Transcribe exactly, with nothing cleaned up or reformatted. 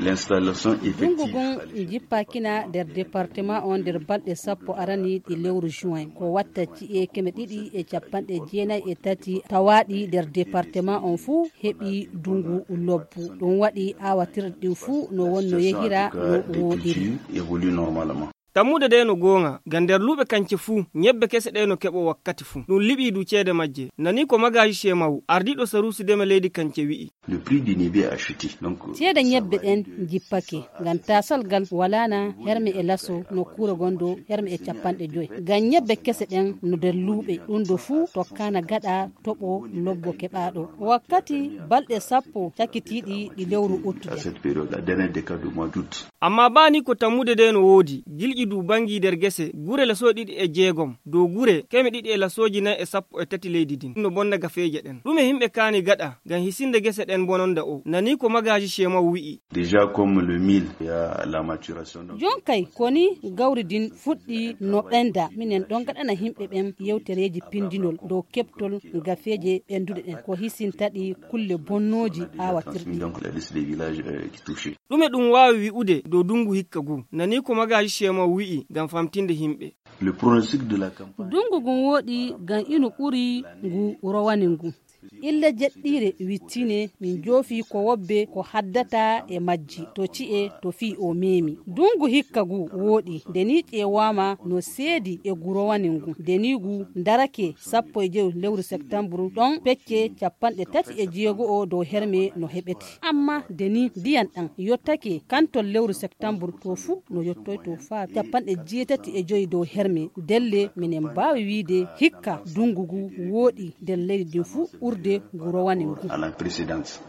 l'installation effective dungugun jippa kina der département on der balde sappo arani di lewru juin ko wattati e keme didi e capanɗe jeenay e tati tawaɗi der département on fu heɓi dungu lobbu ɗum waɗi awatirɗin fu no wonno yehira no woɗiri évolue normalement. Tammude de no gonga gander lube kanche fu nyebbe kese de no kebo wakkati fu dum libi du cede majje nani ko magaji shemaw ardido sarusi de me leydi kanche wi Le prix du nibi a chuté donc cede nyebbe den jippake ganta salgal walana herme e laso no kura gondo herme e capanɗe joy gan nyebbe kese den no der lube dum do fu to kana gada tobo lobbo keɓaɗo wakkati balɗe sappo cakitiɗi ɗi lewru uttude cette période la dernière décade du mois d'août. amma bani ko tammude de no wodi gilji du bangi der gese gure la so ɗiɗi e jeegom do gure keme ɗiɗi e la soji na e sappo e tati leydi din no bonna gafeje den ɗume himɓe kani gada gan hisinde gese den bononda o nani ko magaji shema wi'i Déjà comme le mil il y a la maturation donc jonkay koni gawri din fuɗɗi no ɓenda minen ɗon gaɗana himɓe ɓen yewtereji pindinol dow keptol gafeje ɓenduɗe ɗen ko hisintaɗi kulle bonnoji awatirɗi donc la liste des villages euh, qui touchés. ɗume ɗum wawi wi'ude dow dungu hikka gu nani ko magaji shema wi'i gam famtinde himɓe Le pronostic de la campagne dungu gun woɗi gan inu ɓuri ngu rowani ngu ille jeɗɗire wittine min joofi ko wobbe ko haddata e majji to ci'e to fi o memi dungu hikka gu woɗi deni ƴewama no seedi e gurowani ngu deni gu darake sappo e jew lewru septembre ɗon pecce capanɗe tati e jeego o dow herme no heɓete amma deni ndiyan ɗan yottake kantol lewru septembre to fu no yottoy to fa capanɗe jeetati e joyi dow herme delle minen mbawi wiide hikka dungu gu woɗi nder leydi din fu urde gurowani ngu à la précédente.